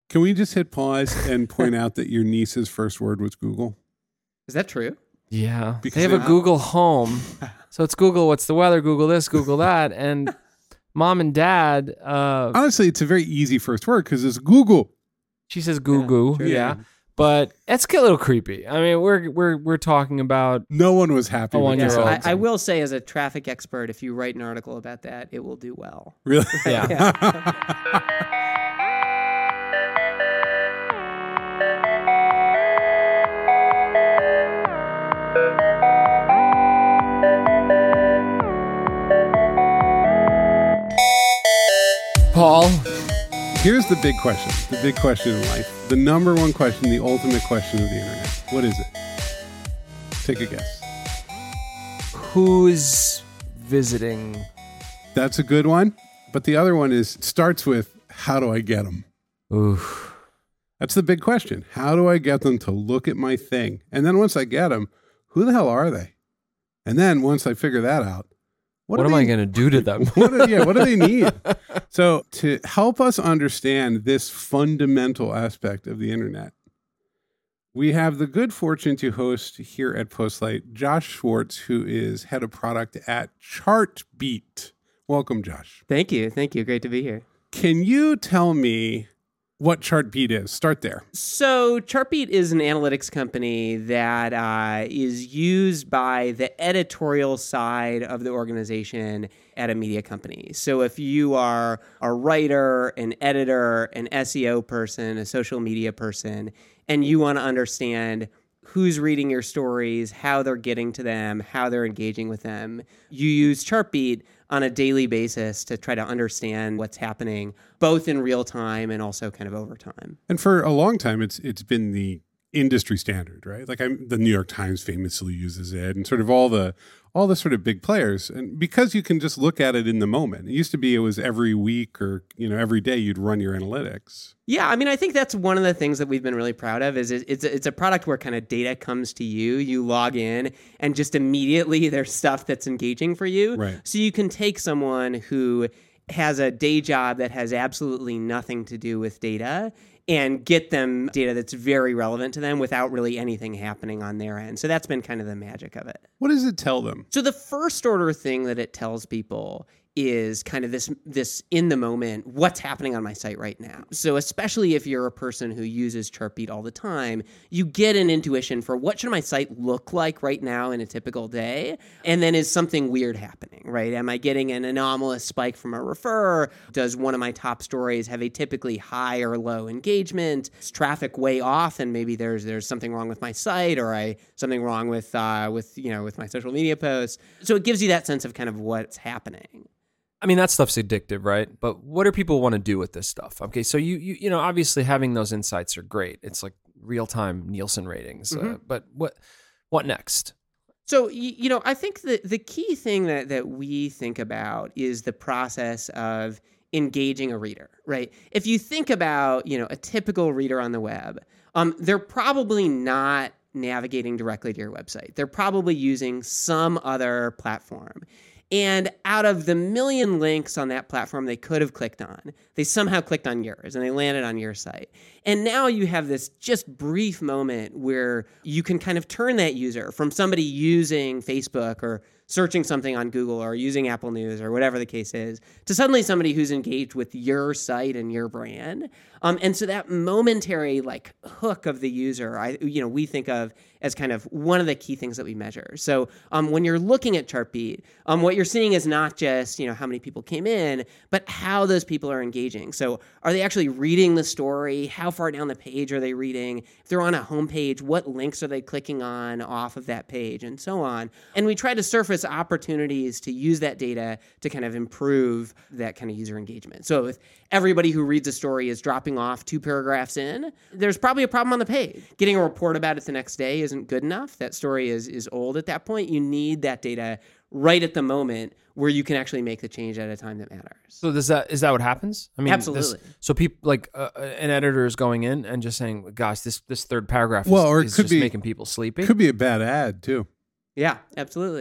Can we just hit pause and point out that your niece's first word was Google? Is that true? Yeah. Because They have a Google Home. So it's Google what's the weather, Google this, Google that. And mom and dad, honestly, it's a very easy first word because it's Google. she says goo goo. true. Yeah. But it's a little creepy. I mean, we're talking about No one was happy A with one-year-old. this. I answer. will say, as a traffic expert, if you write an article about that, it will do well. Really? yeah. Paul, Here's the big question. The big question in life. The number one question, the ultimate question of the internet. What is it? Take a guess. who's visiting? That's a good one. But the other one starts with, how do I get them? Oof. That's the big question. How do I get them to look at my thing? And then once I get them, who the hell are they? And then once I figure that out, What am I going to do to them? what do they need? So to help us understand this fundamental aspect of the internet, we have the good fortune to host here at Postlight Josh Schwartz, who is head of product at Chartbeat. Welcome, Josh. Thank you. Great to be here. Can you tell me what Chartbeat is? Start there. So Chartbeat is an analytics company that is used by the editorial side of the organization at a media company. So if you are a writer, an editor, an SEO person, a social media person, and you want to understand who's reading your stories, how they're getting to them, how they're engaging with them, you use Chartbeat on a daily basis to try to understand what's happening, both in real time and also kind of over time. And for a long time, it's been the industry standard, right? Like the New York Times famously uses it, and sort of all the sort of big players. And because you can just look at it in the moment. It used to be it was every week or every day you'd run your analytics. Yeah, I mean, I think that's one of the things that we've been really proud of is it's a product where kind of data comes to you, you log in, and just immediately there's stuff that's engaging for you. Right. So you can take someone who has a day job that has absolutely nothing to do with data and get them data that's very relevant to them without really anything happening on their end. So that's been kind of the magic of it. What does it tell them? So the first order thing that it tells people is kind of this in the moment, what's happening on my site right now. So especially if you're a person who uses Chartbeat all the time, you get an intuition for what should my site look like right now in a typical day? And then is something weird happening, right? Am I getting an anomalous spike from a referrer? Does one of my top stories have a typically high or low engagement? Is traffic way off and maybe there's something wrong with my site or something wrong with my social media posts? So it gives you that sense of kind of what's happening. I mean, that stuff's addictive, right? But what do people want to do with this stuff? Okay, so you know, obviously having those insights are great. It's like real-time Nielsen ratings. But what next? So, I think that the key thing that we think about is the process of engaging a reader, right? If you think about, a typical reader on the web, they're probably not navigating directly to your website. They're probably using some other platform. And out of the million links on that platform they could have clicked on, they somehow clicked on yours and they landed on your site. And now you have this just brief moment where you can kind of turn that user from somebody using Facebook or searching something on Google or using Apple News or whatever the case is, to suddenly somebody who's engaged with your site and your brand. And so that momentary hook of the user, we think of as kind of one of the key things that we measure. So when you're looking at Chartbeat, what you're seeing is not just how many people came in, but how those people are engaging. So are they actually reading the story? How far down the page are they reading? If they're on a homepage, what links are they clicking on off of that page, and so on? And we try to surface opportunities to use that data to kind of improve that kind of user engagement. So if everybody who reads a story is dropping off 2 paragraphs in, there's probably a problem on the page. Getting a report about it the next day isn't good enough. That story is old at that point. You need that data right at the moment where you can actually make the change at a time that matters. So is that what happens? I mean, absolutely. So people an editor is going in and just saying, "Gosh, this third paragraph is Or it is could just be making people sleepy." Could be a bad ad too. Yeah, absolutely.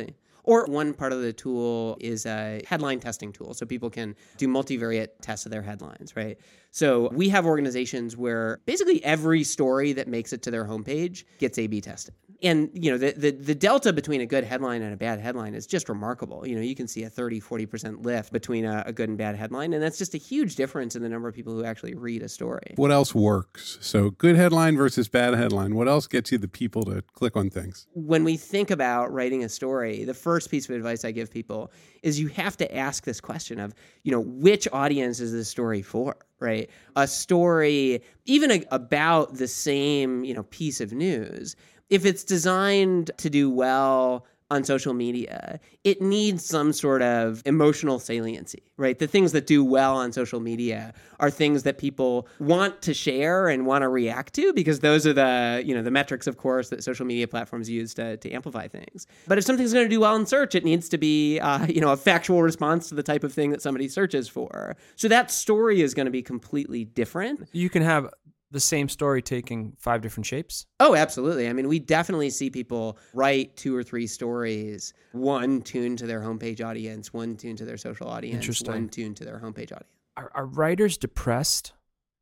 Or one part of the tool is a headline testing tool. So people can do multivariate tests of their headlines, right? So we have organizations where basically every story that makes it to their homepage gets A/B tested. And, the delta between a good headline and a bad headline is just remarkable. You can see a 30-40% lift between a good and bad headline. And that's just a huge difference in the number of people who actually read a story. What else works? So good headline versus bad headline. What else gets you the people to click on things? When we think about writing a story, the first piece of advice I give people is you have to ask this question of, which audience is this story for, right? A story, even about the same, piece of news, if it's designed to do well on social media, it needs some sort of emotional saliency, right? The things that do well on social media are things that people want to share and want to react to, because those are the metrics, of course, that social media platforms use to amplify things. But if something's going to do well in search, it needs to be, a factual response to the type of thing that somebody searches for. So that story is going to be completely different. You can have the same story taking 5 different shapes? Oh, absolutely. I mean, we definitely see people write 2 or 3 stories, one tuned to their homepage audience, one tuned to their social audience, one tuned to their homepage audience. Are writers depressed?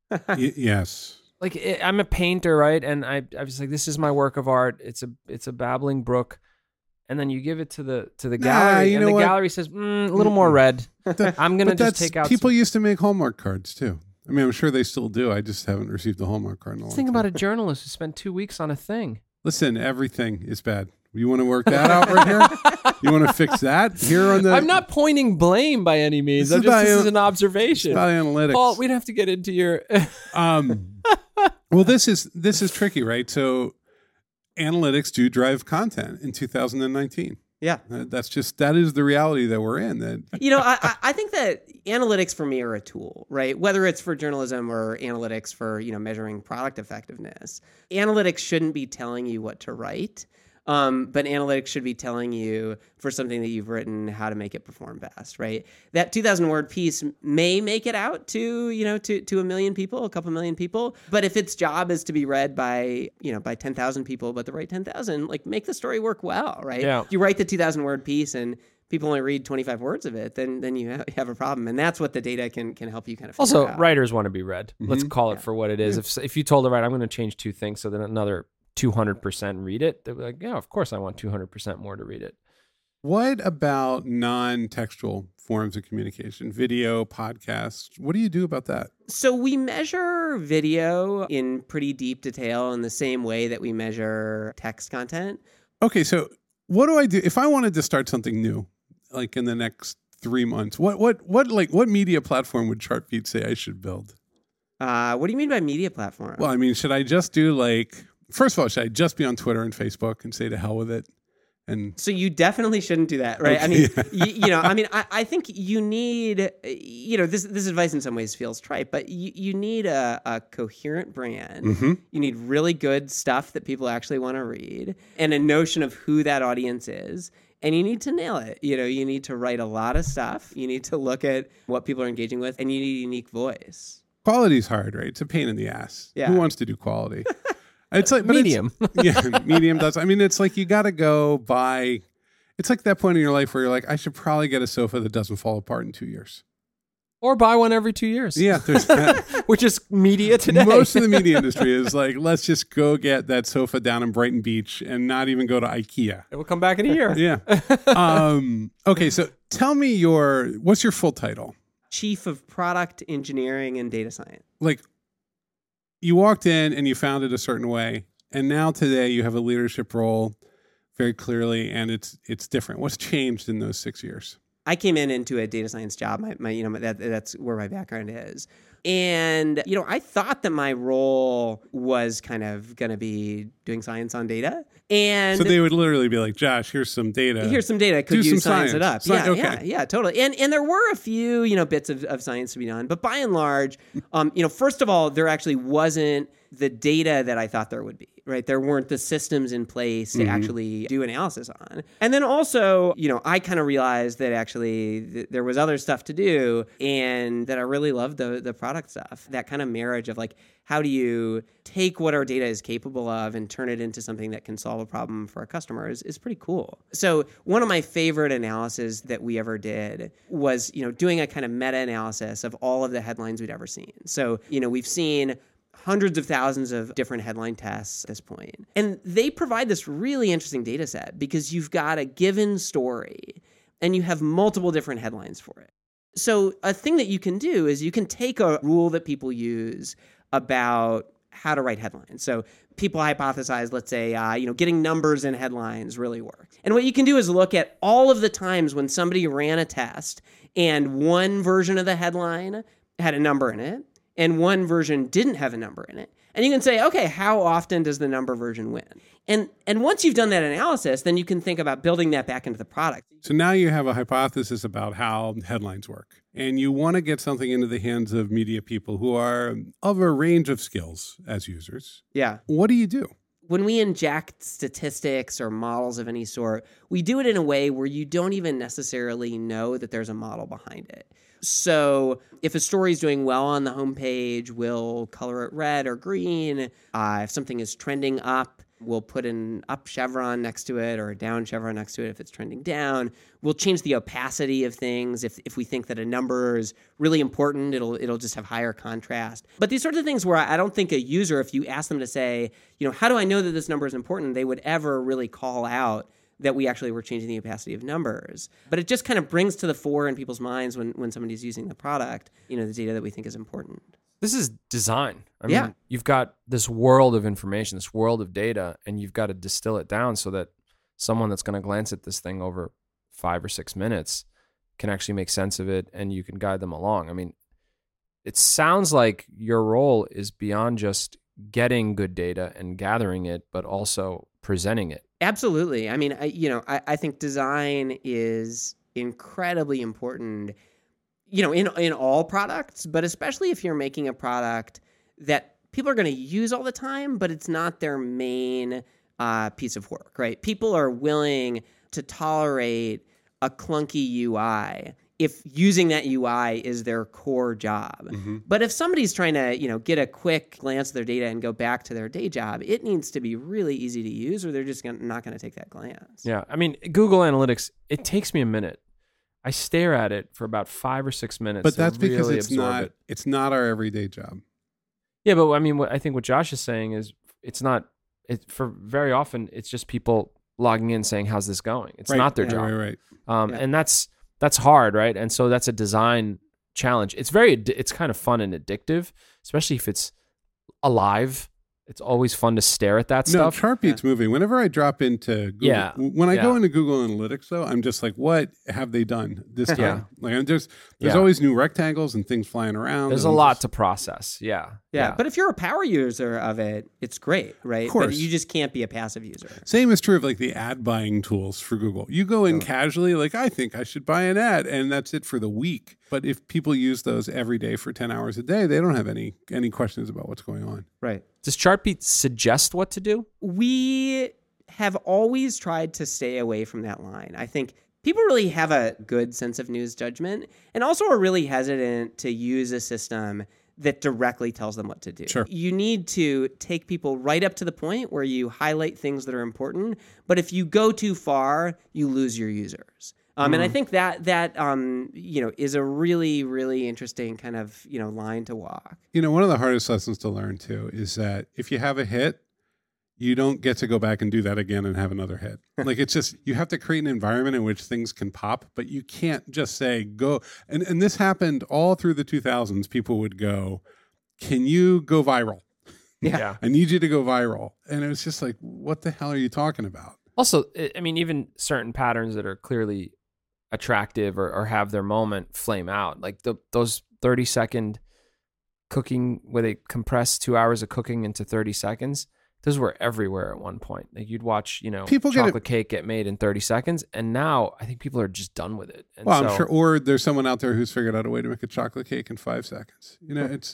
Yes. Like, I'm a painter, right? And I was like, this is my work of art. It's a babbling brook. And then you give it to the gallery, and the gallery says, a little more red. I'm going to just take out. People used to make Hallmark cards too. I mean, I'm sure they still do. I just haven't received a Hallmark card in a long time. Think about a journalist who spent 2 weeks on a thing. Listen, everything is bad. You want to work that out right here? You want to fix that here on the? I'm not pointing blame by any means. This is an observation. It's about analytics. Paul, we'd have to get into your. Well, this is tricky, right? So, analytics do drive content in 2019. Yeah. That is the reality that we're in. I think that analytics for me are a tool, right? Whether it's for journalism or analytics for, measuring product effectiveness. Analytics shouldn't be telling you what to write, but analytics should be telling you for something that you've written how to make it perform best, right? That 2,000 word piece may make it out to, to a million people, a couple million people. But if its job is to be read by 10,000 people, but the right 10,000, make the story work well, right? Yeah. If you write the 2,000 word piece and people only read 25 words of it, then you have a problem. And that's what the data can help you kind of figure out. Also, writers want to be read. Mm-hmm. Let's call it for what it is. If you told a writer, I'm going to change 2 things so that another 200% read it, they'll be like, yeah, of course I want 200% more to read it. What about non-textual forms of communication, video, podcasts? What do you do about that? So we measure video in pretty deep detail in the same way that we measure text content. Okay, so what do I do if I wanted to start something new, like in the next 3 months? What media platform would Chartbeat say I should build? What do you mean by media platform? Well, I mean, should I just do first of all, should I just be on Twitter and Facebook and say to hell with it? And so you definitely shouldn't do that, right? Okay. I mean, I think you need, this advice in some ways feels trite, but you need a coherent brand. Mm-hmm. You need really good stuff that people actually want to read and a notion of who that audience is. And you need to nail it. You need to write a lot of stuff. You need to look at what people are engaging with, and you need a unique voice. Quality's hard, right? It's a pain in the ass. Yeah. Who wants to do quality? It's like medium. Medium does. I mean, it's like you got to go buy. It's like that point in your life where you're like, I should probably get a sofa that doesn't fall apart in 2 years. Or buy one every 2 years. Yeah, there's that. Which is media today. Most of the media industry is like, let's just go get that sofa down in Brighton Beach and not even go to IKEA. It will come back in a year. Yeah. Okay, so tell me what's your full title? Chief of Product Engineering and Data Science. You walked in and you found it a certain way, and now today you have a leadership role very clearly, and it's different. What's changed in those 6 years? I came into a data science job. That's where my background is. And, I thought that my role was kind of going to be doing science on data. And so they would literally be like, Josh, here's some data. Could you science it up? Okay. Yeah, totally. And there were a few, bits of science to be done. But by and large, first of all, there actually wasn't the data that I thought there would be. right? There weren't the systems in place to actually do analysis on. And then also, I kind of realized that actually there was other stuff to do, and that I really loved the product stuff. That kind of marriage of like, how do you take what our data is capable of and turn it into something that can solve a problem for our customers is pretty cool. So one of my favorite analyses that we ever did was, doing a kind of meta-analysis of all of the headlines we'd ever seen. So, we've seen hundreds of thousands of different headline tests at this point. And they provide this really interesting data set because you've got a given story and you have multiple different headlines for it. So a thing that you can do is you can take a rule that people use about how to write headlines. So people hypothesize, let's say, getting numbers in headlines really works. And what you can do is look at all of the times when somebody ran a test and one version of the headline had a number in it and one version didn't have a number in it. And you can say, okay, how often does the number version win? And once you've done that analysis, then you can think about building that back into the product. So now you have a hypothesis about how headlines work. And you want to get something into the hands of media people who are of a range of skills as users. Yeah. What do you do? When we inject statistics or models of any sort, we do it in a way where you don't even necessarily know that there's a model behind it. So if a story is doing well on the homepage, we'll color it red or green. If something is trending up, we'll put an up chevron next to it or a down chevron next to it if it's trending down. We'll change the opacity of things. If we think that a number is really important, it'll just have higher contrast. But these sorts of things where I don't think a user, if you ask them to say, how do I know that this number is important, they would ever really call out that we actually were changing the opacity of numbers. But it just kind of brings to the fore in people's minds when somebody's using the product, the data that we think is important. This is design. I mean, you've got this world of information, this world of data, and you've got to distill it down so that someone that's going to glance at this thing over 5 or 6 minutes can actually make sense of it, and you can guide them along. I mean, it sounds like your role is beyond just getting good data and gathering it, but also presenting it. Absolutely. I mean, I think design is incredibly important, in all products, but especially if you're making a product that people are going to use all the time, but it's not their main piece of work, right? People are willing to tolerate a clunky UI if using that UI is their core job. Mm-hmm. But if somebody's trying to, get a quick glance at their data and go back to their day job, it needs to be really easy to use or they're just not going to take that glance. Yeah. I mean, Google Analytics, it takes me a minute. I stare at it for about 5 or 6 minutes. But that's because it's not our everyday job. Yeah, but I mean, I think what Josh is saying is for very often, it's just people logging in saying, how's this going? It's not their job. Right. And that's hard, right? And so that's a design challenge. It's kind of fun and addictive, especially if it's alive. It's always fun to stare at that stuff. No, Chartbeat's moving. Whenever I drop into Google, when I go into Google Analytics, though, I'm just like, what have they done this time? Yeah. Like, there's always new rectangles and things flying around. There's a lot to process. Yeah. But if you're a power user of it, it's great, right? Of course. But you just can't be a passive user. Same is true of like the ad buying tools for Google. You go in casually, like, I think I should buy an ad, and that's it for the week. But if people use those every day for 10 hours a day, they don't have any questions about what's going on. Right. Does Chartbeat suggest what to do? We have always tried to stay away from that line. I think people really have a good sense of news judgment and also are really hesitant to use a system that directly tells them what to do. Sure. You need to take people right up to the point where you highlight things that are important. But if you go too far, you lose your users. And I think that is a really, really interesting kind of, line to walk. One of the hardest lessons to learn, too, is that if you have a hit, you don't get to go back and do that again and have another hit. Like, it's just, you have to create an environment in which things can pop, but you can't just say, go. And this happened all through the 2000s. People would go, can you go viral? Yeah. I need you to go viral. And it was just like, what the hell are you talking about? Also, I mean, even certain patterns that are clearly attractive or have their moment flame out, like those 30-second cooking where they compress 2 hours of cooking into 30 seconds, those were everywhere at one point. Like, you'd watch chocolate cake get made in 30 seconds, and now I think people are just done with it. And I'm sure, or there's someone out there who's figured out a way to make a chocolate cake in 5 seconds. It's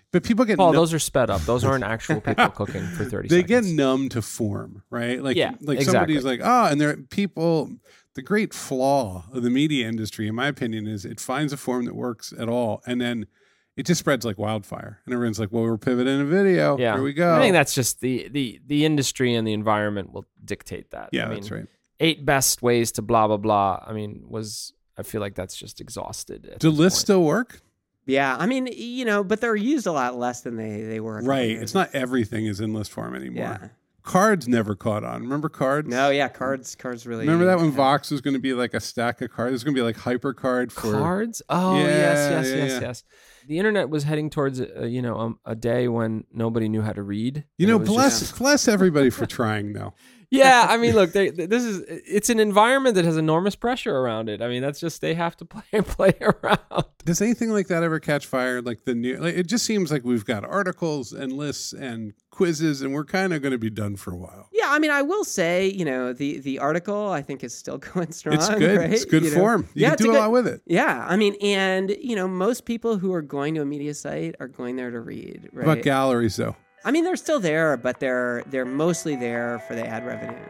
But people get those are sped up. Those aren't actual people cooking for 30 they seconds. Get numb to form, right? Like exactly. Somebody's like, and there are people. The great flaw of the media industry, in my opinion, is it finds a form that works at all, and then it just spreads like wildfire. And everyone's like, well, we're pivoting to video. Yeah. Here we go. I think that's just the industry and the environment will dictate that. Yeah, that's right. 8 best ways to blah, blah, blah. I mean, I feel like that's just exhausted. Do lists still work? Yeah. I mean, but they're used a lot less than they were. Right. It's not everything is in list form anymore. Yeah. Cards never caught on. Remember cards? No, yeah, cards really. Remember that when Vox was going to be like a stack of cards? It was going to be like HyperCard for cards. Oh, yes. The internet was heading towards a day when nobody knew how to read. Bless everybody for trying though. Yeah, I mean, look, it's an environment that has enormous pressure around it. I mean, that's just they have to play around. Does anything like that ever catch fire? Like it just seems like we've got articles and lists and quizzes, and we're kind of going to be done for a while. Yeah, I mean, I will say, the article I think is still going strong. It's good. Right? It's good form. You can do a lot with it. Yeah, I mean, and most people who are going to a media site are going there to read. Right? What about galleries, though? I mean, they're still there, but they're mostly there for the ad revenue.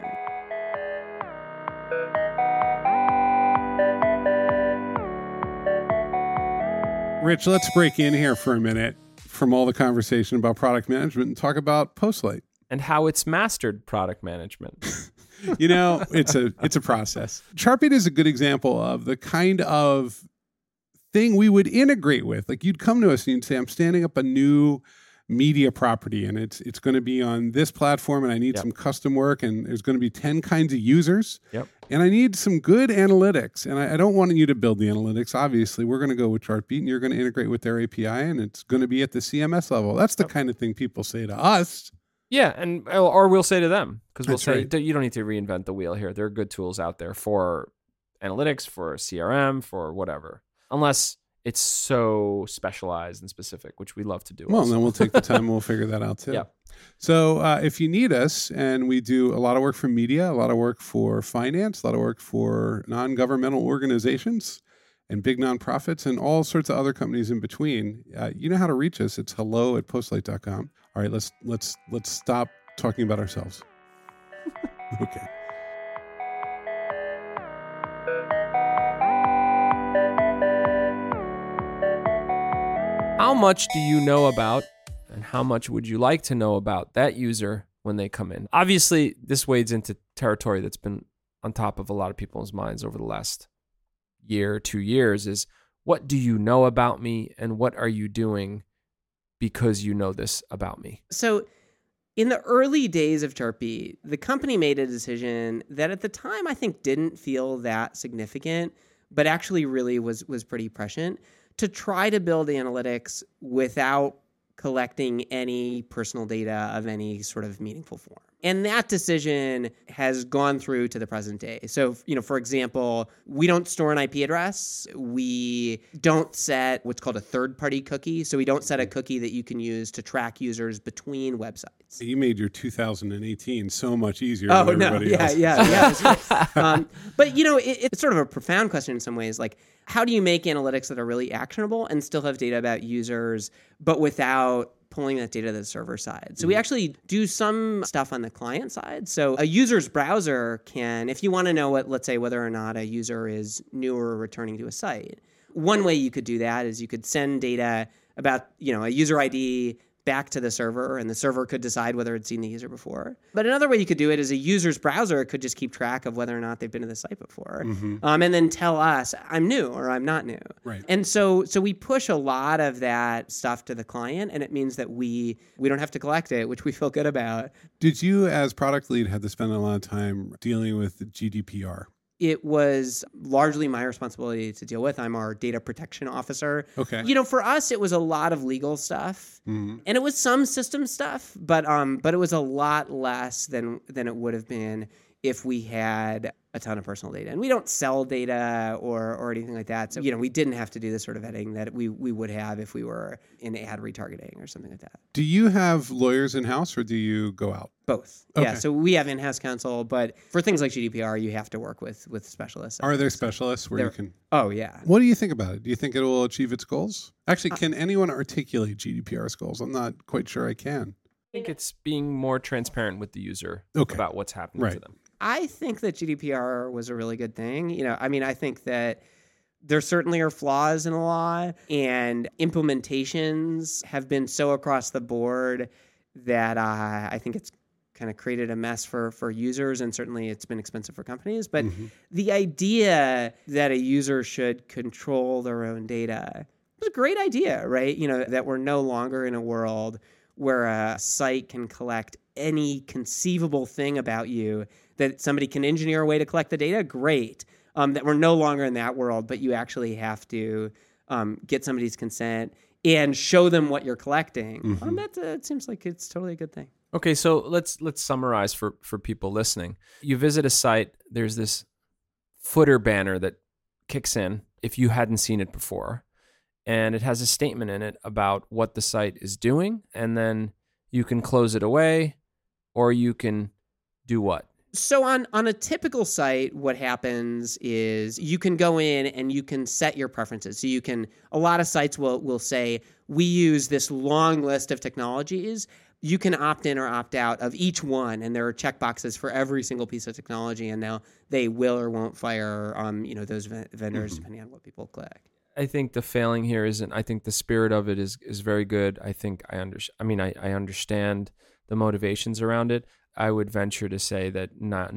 Rich, let's break in here for a minute from all the conversation about product management and talk about Postlight. And how it's mastered product management. It's a process. Chartbeat is a good example of the kind of thing we would integrate with. Like you'd come to us and you'd say, I'm standing up a new media property and it's going to be on this platform and I need some custom work and there's going to be 10 kinds of users. Yep. And I need some good analytics. And I don't want you to build the analytics. Obviously, we're going to go with Chartbeat and you're going to integrate with their API and it's going to be at the CMS level. That's the kind of thing people say to us. Yeah, or we'll say to them, because we'll say, right. You don't need to reinvent the wheel here. There are good tools out there for analytics, for CRM, for whatever. Unless it's so specialized and specific, which we love to do. Well, then we'll take the time and we'll figure that out too. Yeah. So if you need us, and we do a lot of work for media, a lot of work for finance, a lot of work for non-governmental organizations and big nonprofits and all sorts of other companies in between, you know how to reach us. It's hello@postlight.com. All right, let's stop talking about ourselves. Okay. How much do you know about, and how much would you like to know about that user when they come in? Obviously, this wades into territory that's been on top of a lot of people's minds over the last year, 2 years, is what do you know about me and what are you doing because you know this about me? So in the early days of Chartbeat, the company made a decision that at the time I think didn't feel that significant, but actually really was pretty prescient, to try to build analytics without collecting any personal data of any sort of meaningful form. And that decision has gone through to the present day. So, for example, we don't store an IP address. We don't set what's called a third-party cookie. So we don't set a cookie that you can use to track users between websites. You made your 2018 so much easier Oh, than no. everybody else. Yeah. But, it's sort of a profound question in some ways. Like, how do you make analytics that are really actionable and still have data about users, but without pulling that data to the server side? So we actually do some stuff on the client side. So a user's browser can, if you want to know let's say whether or not a user is new or returning to a site, one way you could do that is you could send data about, a user ID back to the server, and the server could decide whether it's seen the user before. But another way you could do it is a user's browser could just keep track of whether or not they've been to the site before, and then tell us, I'm new or I'm not new. Right. And so we push a lot of that stuff to the client, and it means that we don't have to collect it, which we feel good about. Did you, as product lead, have to spend a lot of time dealing with the GDPR? It was largely my responsibility to deal with. I'm our data protection officer. Okay. For us, it was a lot of legal stuff, and it was some system stuff, but it was a lot less than it would have been if we had a ton of personal data. And we don't sell data or anything like that. So, we didn't have to do the sort of vetting that we would have if we were in ad retargeting or something like that. Do you have lawyers in-house or do you go out? Both. Okay. Yeah. So we have in-house counsel, but for things like GDPR, you have to work with specialists. Are there specialists where you can? Oh, yeah. What do you think about it? Do you think it will achieve its goals? Actually, can anyone articulate GDPR's goals? I'm not quite sure I can. I think it's being more transparent with the user about what's happening to them. I think that GDPR was a really good thing. I think that there certainly are flaws in the law, and implementations have been so across the board that I think it's kind of created a mess for users, and certainly it's been expensive for companies. But the idea that a user should control their own data was a great idea, right? That we're no longer in a world where a site can collect any conceivable thing about you, that somebody can engineer a way to collect the data, great. That we're no longer in that world, but you actually have to get somebody's consent and show them what you're collecting. It seems like it's totally a good thing. Okay, so let's summarize for people listening. You visit a site, there's this footer banner that kicks in if you hadn't seen it before. And it has a statement in it about what the site is doing, and then you can close it away, or you can do what? So on a typical site, what happens is you can go in and you can set your preferences. So a lot of sites will say, we use this long list of technologies. You can opt in or opt out of each one, and there are checkboxes for every single piece of technology, and now they will or won't fire those vendors depending on what people click. I think the failing here isn't. I think the spirit of it is very good. I think I understand the motivations around it. I would venture to say that not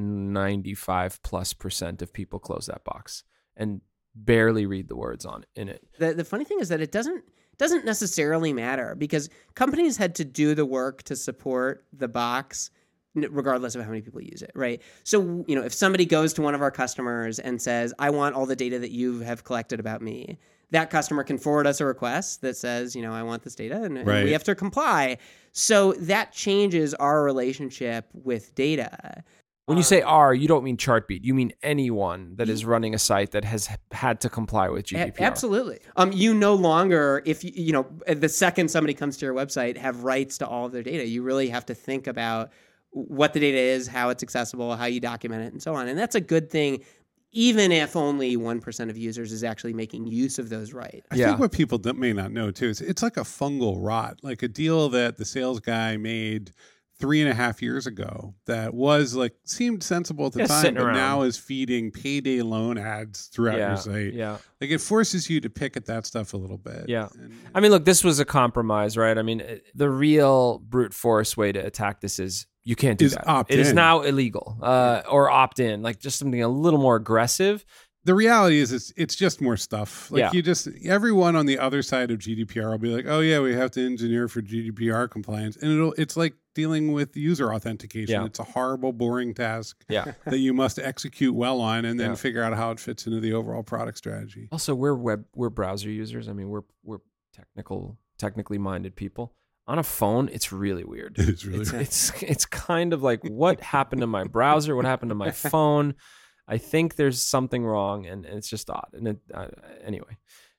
95+% of people close that box and barely read the words in it. The funny thing is that it doesn't necessarily matter, because companies had to do the work to support the box regardless of how many people use it, right? So, if somebody goes to one of our customers and says, I want all the data that you have collected about me, that customer can forward us a request that says, I want this data, and we have to comply. So that changes our relationship with data. When you say "our," you don't mean Chartbeat. You mean anyone that is running a site that has had to comply with GDPR. Absolutely. You no longer, if the second somebody comes to your website, have rights to all of their data. You really have to think about what the data is, how it's accessible, how you document it, and so on. And that's a good thing, even if only 1% of users is actually making use of those rights. I think what people may not know, too, is it's like a fungal rot, like a deal that the sales guy made 3.5 years ago that seemed sensible at the time, but now is feeding payday loan ads throughout your site. Yeah. Like, it forces you to pick at that stuff a little bit. Yeah. Look, this was a compromise, right? The real brute force way to attack this is you can't do that. Opt-in. It is now illegal, or opt in, like just something a little more aggressive. The reality is it's just more stuff. Everyone on the other side of GDPR will be like, oh yeah, we have to engineer for GDPR compliance. And it's like dealing with user authentication. Yeah. It's a horrible, boring task that you must execute well on and then figure out how it fits into the overall product strategy. Also, we're browser users. We're technically minded people. On a phone, it's really weird. It is really weird. It's kind of like, what happened to my browser? What happened to my phone? I think there's something wrong, and it's just odd. And anyway,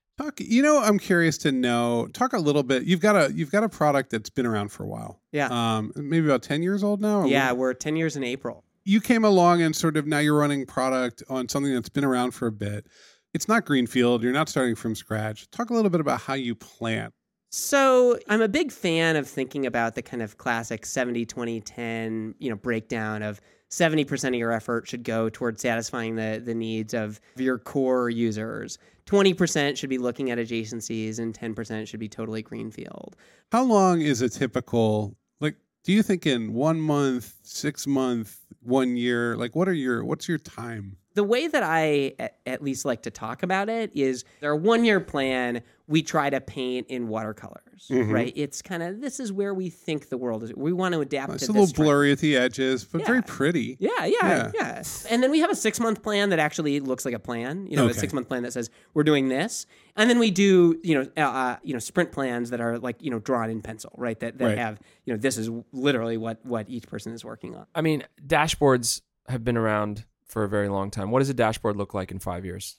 I'm curious to know. Talk a little bit. You've got a product that's been around for a while. Yeah. Maybe about 10 years old now. We're 10 years in April. You came along and sort of now you're running product on something that's been around for a bit. It's not greenfield. You're not starting from scratch. Talk a little bit about how you plant. So I'm a big fan of thinking about the kind of classic 70-20-10, breakdown of 70% of your effort should go towards satisfying the needs of your core users. 20% should be looking at adjacencies, and 10% should be totally greenfield. How long is a typical, do you think in 1 month, 6 months, 1 year, what's your time? The way that I at least like to talk about it is our 1 year plan, we try to paint in watercolors, right? It's kind of, this is where we think the world is. We want to adapt to this. It's a little blurry at the edges, but very pretty. Yeah. And then we have a 6-month plan that actually looks like a plan, a 6-month plan that says we're doing this. And then we do, sprint plans that are drawn in pencil, right? That have, this is literally what each person is working on. Dashboards have been around for a very long time. What does a dashboard look like in 5 years?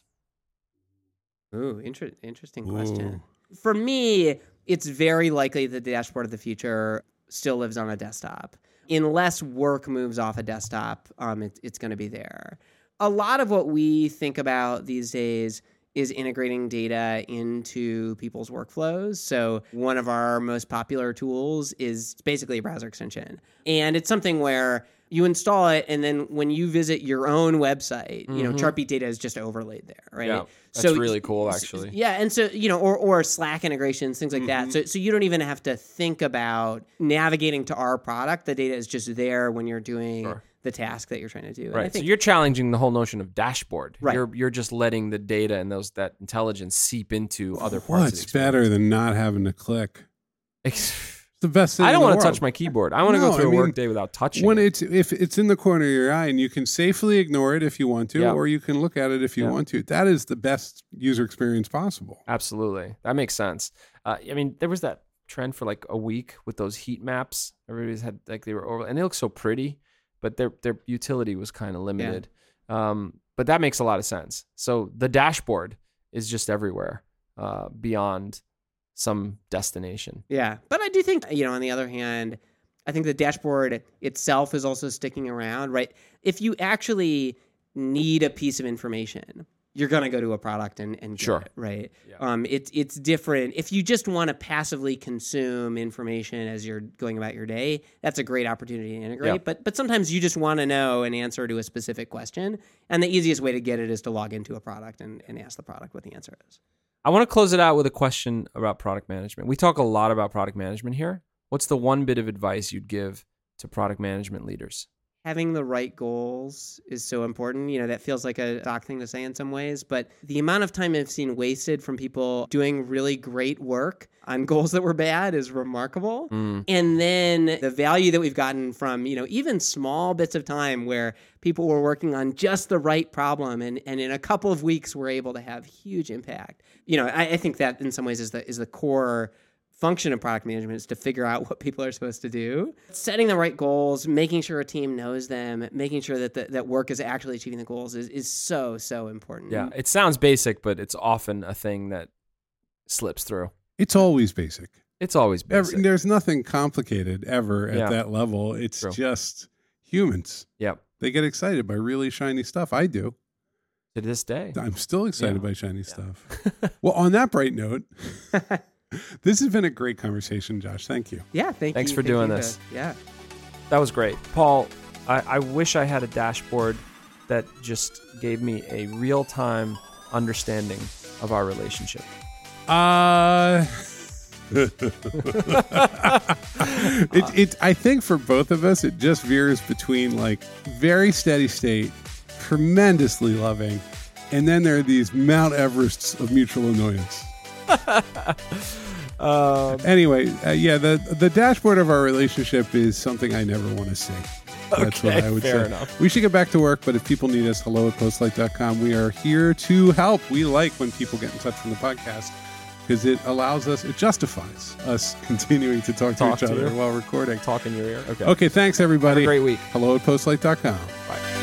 Ooh, interesting question. For me, it's very likely that the dashboard of the future still lives on a desktop. Unless work moves off a desktop, it's going to be there. A lot of what we think about these days is integrating data into people's workflows. So one of our most popular tools is basically a browser extension. And it's something where you install it, and then when you visit your own website, Chartbeat data is just overlaid there, right? Yeah, that's really cool, actually. Yeah, and so, or Slack integrations, things like that. So you don't even have to think about navigating to our product. The data is just there when you're doing the task that you're trying to do. Right. So you're challenging the whole notion of dashboard. Right. You're just letting the data and that intelligence seep into other parts of the experience. What's better than not having to click? The best thing I don't want to touch my keyboard. I want to go through a work day without touching it. If it's in the corner of your eye, and you can safely ignore it if you want to, or you can look at it if you want to. That is the best user experience possible. Absolutely. That makes sense. There was that trend for like a week with those heat maps. Everybody's had they were over, and they look so pretty, but their utility was kind of limited. Yeah. But that makes a lot of sense. So the dashboard is just everywhere beyond some destination. Yeah. But I do think, on the other hand, I think the dashboard itself is also sticking around, right? If you actually need a piece of information, you're going to go to a product and get it, right? Yeah. It's different. If you just want to passively consume information as you're going about your day, that's a great opportunity to integrate. Yeah. But sometimes you just want to know an answer to a specific question, and the easiest way to get it is to log into a product and ask the product what the answer is. I want to close it out with a question about product management. We talk a lot about product management here. What's the one bit of advice you'd give to product management leaders? Having the right goals is so important. That feels like a stock thing to say in some ways, but the amount of time I've seen wasted from people doing really great work on goals that were bad is remarkable. And then the value that we've gotten from, even small bits of time where people were working on just the right problem and in a couple of weeks were able to have huge impact. I think that in some ways is the core function of product management, is to figure out what people are supposed to do. Setting the right goals, making sure a team knows them, making sure that that work is actually achieving the goals is so, so important. Yeah, it sounds basic, but it's often a thing that slips through. It's always basic. It's always basic. There's nothing complicated ever at that level. It's just humans. Yep. They get excited by really shiny stuff. I do. To this day. I'm still excited by shiny stuff. Well, on that bright note... This has been a great conversation, Josh. Thank you. Yeah, Thanks for doing this. Yeah. That was great. Paul, I wish I had a dashboard that just gave me a real-time understanding of our relationship. I think for both of us, it just veers between like very steady state, tremendously loving, and then there are these Mount Everests of mutual annoyance. Anyway, the dashboard of our relationship is something I never want to see. That's what I would say. Fair enough. We should get back to work, but if people need us, hello@postlight.com. We are here to help. We like when people get in touch from the podcast because it allows us, it justifies us continuing to talk to each other while recording. Talk in your ear. Okay, thanks everybody. Have a great week. hello@postlight.com. Bye.